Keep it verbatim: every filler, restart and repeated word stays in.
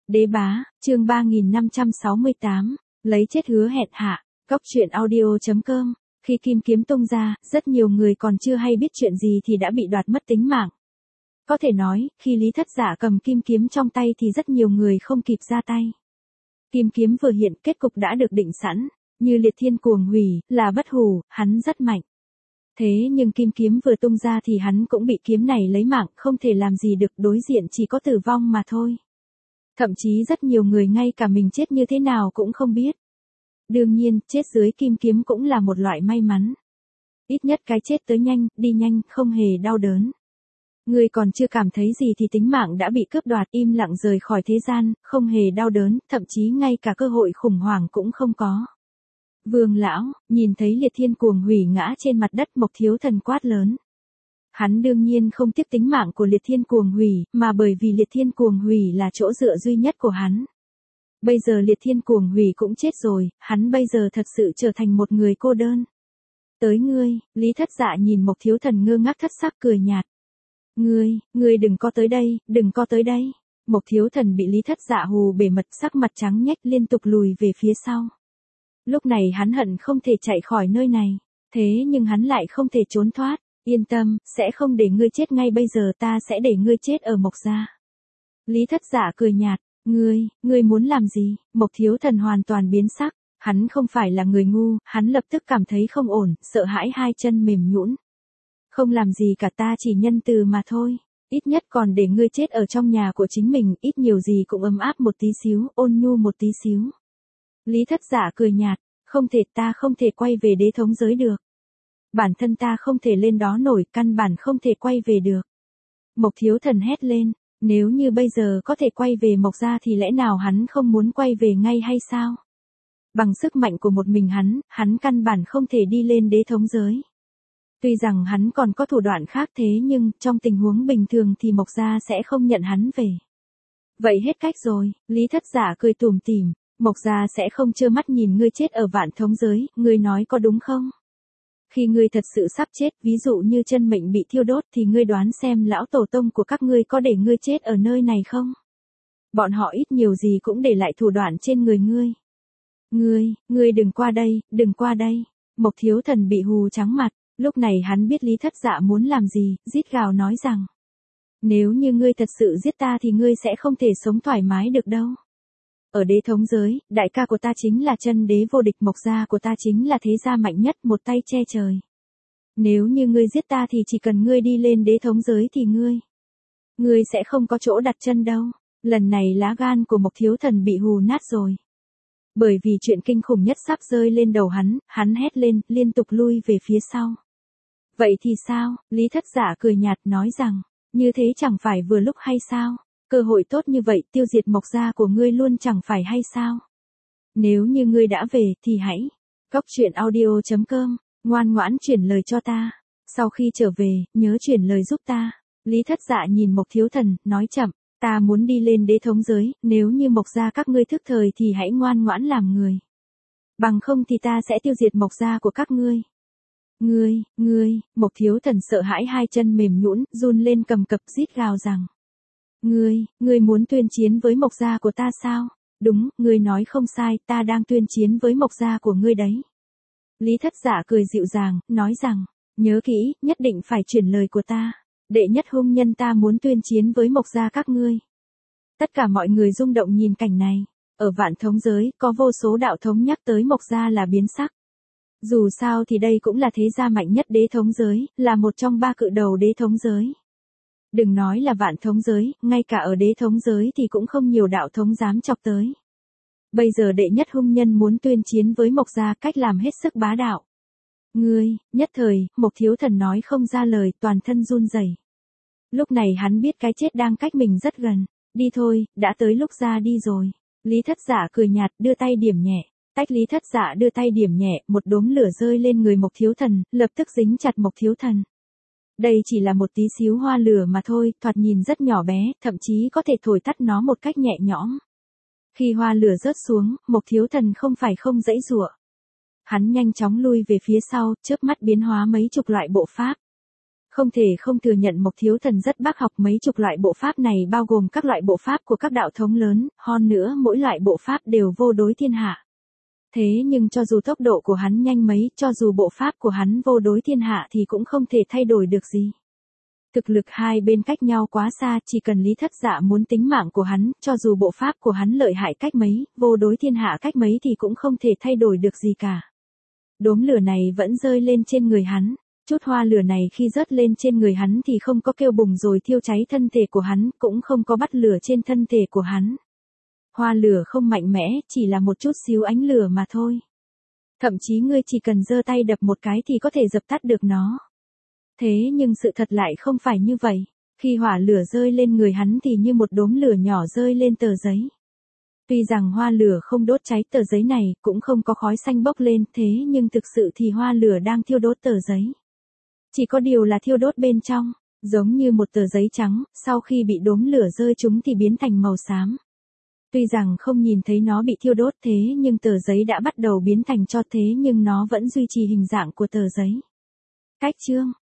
Đế bá, chương ba nghìn năm trăm sáu mươi tám, lấy chết hứa hẹn hạ, góc truyện audio chấm com. Khi kim kiếm tung ra, rất nhiều người còn chưa hay biết chuyện gì thì đã bị đoạt mất tính mạng. Có thể nói, khi Lý Thất Dạ cầm kim kiếm trong tay thì rất nhiều người không kịp ra tay. Kim kiếm vừa hiện, kết cục đã được định sẵn, như liệt thiên cuồng hủy, là bất hủ, hắn rất mạnh. Thế nhưng kim kiếm vừa tung ra thì hắn cũng bị kiếm này lấy mạng, không thể làm gì được, đối diện chỉ có tử vong mà thôi. Thậm chí rất nhiều người ngay cả mình chết như thế nào cũng không biết. Đương nhiên, chết dưới kim kiếm cũng là một loại may mắn. Ít nhất cái chết tới nhanh, đi nhanh, không hề đau đớn. Người còn chưa cảm thấy gì thì tính mạng đã bị cướp đoạt, im lặng rời khỏi thế gian, không hề đau đớn, thậm chí ngay cả cơ hội khủng hoảng cũng không có. Vương lão, nhìn thấy liệt thiên cuồng hủy ngã trên mặt đất, Mộc Thiếu Thần quát lớn. Hắn đương nhiên không tiếc tính mạng của liệt thiên cuồng hủy, mà bởi vì liệt thiên cuồng hủy là chỗ dựa duy nhất của hắn. Bây giờ liệt thiên cuồng hủy cũng chết rồi, hắn bây giờ thật sự trở thành một người cô đơn. Tới ngươi, Lý Thất Dạ nhìn Mộc Thiếu Thần ngơ ngác thất sắc cười nhạt. Ngươi, ngươi đừng có tới đây, đừng có tới đây. Mộc Thiếu Thần bị Lý Thất Dạ hù bể mật, sắc mặt trắng nhếch liên tục lùi về phía sau. Lúc này hắn hận không thể chạy khỏi nơi này, thế nhưng hắn lại không thể trốn thoát. Yên tâm, sẽ không để ngươi chết ngay bây giờ, ta sẽ để ngươi chết ở Mộc gia. Lý Thất Dạ cười nhạt, ngươi, ngươi muốn làm gì? Mộc Thiếu Thần hoàn toàn biến sắc, hắn không phải là người ngu, hắn lập tức cảm thấy không ổn, sợ hãi hai chân mềm nhũn. Không làm gì cả, ta chỉ nhân từ mà thôi, ít nhất còn để ngươi chết ở trong nhà của chính mình, ít nhiều gì cũng ấm áp một tí xíu, ôn nhu một tí xíu. Lý Thất Dạ cười nhạt, không thể, ta không thể quay về đế thống giới được. Bản thân ta không thể lên đó nổi, căn bản không thể quay về được. Mộc Thiếu Thần hét lên, nếu như bây giờ có thể quay về Mộc gia thì lẽ nào hắn không muốn quay về ngay hay sao? Bằng sức mạnh của một mình hắn, hắn căn bản không thể đi lên đế thống giới. Tuy rằng hắn còn có thủ đoạn khác, thế nhưng trong tình huống bình thường thì Mộc gia sẽ không nhận hắn về. Vậy hết cách rồi, Lý Thất Dạ cười tủm tỉm, Mộc gia sẽ không trơ mắt nhìn ngươi chết ở vạn thống giới, ngươi nói có đúng không? Khi ngươi thật sự sắp chết, ví dụ như chân mệnh bị thiêu đốt thì ngươi đoán xem lão tổ tông của các ngươi có để ngươi chết ở nơi này không? Bọn họ ít nhiều gì cũng để lại thủ đoạn trên người ngươi. Ngươi, ngươi đừng qua đây, đừng qua đây. Mộc Thiếu Thần bị hù trắng mặt, lúc này hắn biết Lý Thất Dạ muốn làm gì, rít gào nói rằng. Nếu như ngươi thật sự giết ta thì ngươi sẽ không thể sống thoải mái được đâu. Ở đế thống giới, đại ca của ta chính là chân đế vô địch, Mộc gia của ta chính là thế gia mạnh nhất, một tay che trời. Nếu như ngươi giết ta thì chỉ cần ngươi đi lên đế thống giới thì ngươi, ngươi sẽ không có chỗ đặt chân đâu. Lần này lá gan của Mộc Thiếu Thần bị hù nát rồi. Bởi vì chuyện kinh khủng nhất sắp rơi lên đầu hắn, hắn hét lên, liên tục lui về phía sau. Vậy thì sao? Lý Thất Dạ cười nhạt nói rằng, như thế chẳng phải vừa lúc hay sao? Cơ hội tốt như vậy, tiêu diệt Mộc gia của ngươi luôn chẳng phải hay sao? Nếu như ngươi đã về thì hãy góc truyện audio chấm com, ngoan ngoãn chuyển lời cho ta. Sau khi trở về, nhớ chuyển lời giúp ta. Lý Thất Dạ nhìn Mộc Thiếu Thần, nói chậm, ta muốn đi lên đế thống giới, nếu như Mộc gia các ngươi thức thời thì hãy ngoan ngoãn làm người. Bằng không thì ta sẽ tiêu diệt Mộc gia của các ngươi. Ngươi, ngươi, Mộc Thiếu Thần sợ hãi hai chân mềm nhũn, run lên cầm cập rít gào rằng. Ngươi, ngươi muốn tuyên chiến với Mộc gia của ta sao? Đúng, ngươi nói không sai, ta đang tuyên chiến với Mộc gia của ngươi đấy. Lý Thất Dạ cười dịu dàng, nói rằng, nhớ kỹ, nhất định phải chuyển lời của ta. Đệ nhất hung nhân, ta muốn tuyên chiến với Mộc gia các ngươi. Tất cả mọi người rung động nhìn cảnh này. Ở vạn thống giới, có vô số đạo thống nhắc tới Mộc gia là biến sắc. Dù sao thì đây cũng là thế gia mạnh nhất đế thống giới, là một trong ba cự đầu đế thống giới. Đừng nói là vạn thống giới, ngay cả ở đế thống giới thì cũng không nhiều đạo thống dám chọc tới. Bây giờ đệ nhất hung nhân muốn tuyên chiến với Mộc gia, cách làm hết sức bá đạo. Ngươi, nhất thời, Mộc Thiếu Thần nói không ra lời, toàn thân run rẩy. Lúc này hắn biết cái chết đang cách mình rất gần. Đi thôi, đã tới lúc ra đi rồi. Lý Thất Dạ cười nhạt, đưa tay điểm nhẹ. Tách Lý Thất Dạ đưa tay điểm nhẹ, một đốm lửa rơi lên người Mộc Thiếu Thần, lập tức dính chặt Mộc Thiếu Thần. Đây chỉ là một tí xíu hoa lửa mà thôi, thoạt nhìn rất nhỏ bé, thậm chí có thể thổi tắt nó một cách nhẹ nhõm. Khi hoa lửa rớt xuống, Mộc Thiếu Thần không phải không giãy giụa. Hắn nhanh chóng lui về phía sau, chớp mắt biến hóa mấy chục loại bộ pháp. Không thể không thừa nhận Mộc Thiếu Thần rất bác học, mấy chục loại bộ pháp này bao gồm các loại bộ pháp của các đạo thống lớn, hơn nữa mỗi loại bộ pháp đều vô đối thiên hạ. Thế nhưng cho dù tốc độ của hắn nhanh mấy, cho dù bộ pháp của hắn vô đối thiên hạ thì cũng không thể thay đổi được gì. Thực lực hai bên cách nhau quá xa, chỉ cần Lý Thất Dạ muốn tính mạng của hắn, cho dù bộ pháp của hắn lợi hại cách mấy, vô đối thiên hạ cách mấy thì cũng không thể thay đổi được gì cả. Đốm lửa này vẫn rơi lên trên người hắn. Chút hoa lửa này khi rớt lên trên người hắn thì không có kêu bùng rồi thiêu cháy thân thể của hắn, cũng không có bắt lửa trên thân thể của hắn. Hoa lửa không mạnh mẽ, chỉ là một chút xíu ánh lửa mà thôi. Thậm chí ngươi chỉ cần giơ tay đập một cái thì có thể dập tắt được nó. Thế nhưng sự thật lại không phải như vậy. Khi hỏa lửa rơi lên người hắn thì như một đốm lửa nhỏ rơi lên tờ giấy. Tuy rằng hoa lửa không đốt cháy tờ giấy này, cũng không có khói xanh bốc lên, thế nhưng thực sự thì hoa lửa đang thiêu đốt tờ giấy. Chỉ có điều là thiêu đốt bên trong, giống như một tờ giấy trắng, sau khi bị đốm lửa rơi trúng thì biến thành màu xám. Tuy rằng không nhìn thấy nó bị thiêu đốt thế nhưng tờ giấy đã bắt đầu biến thành tro, thế nhưng nó vẫn duy trì hình dạng của tờ giấy. Cách chương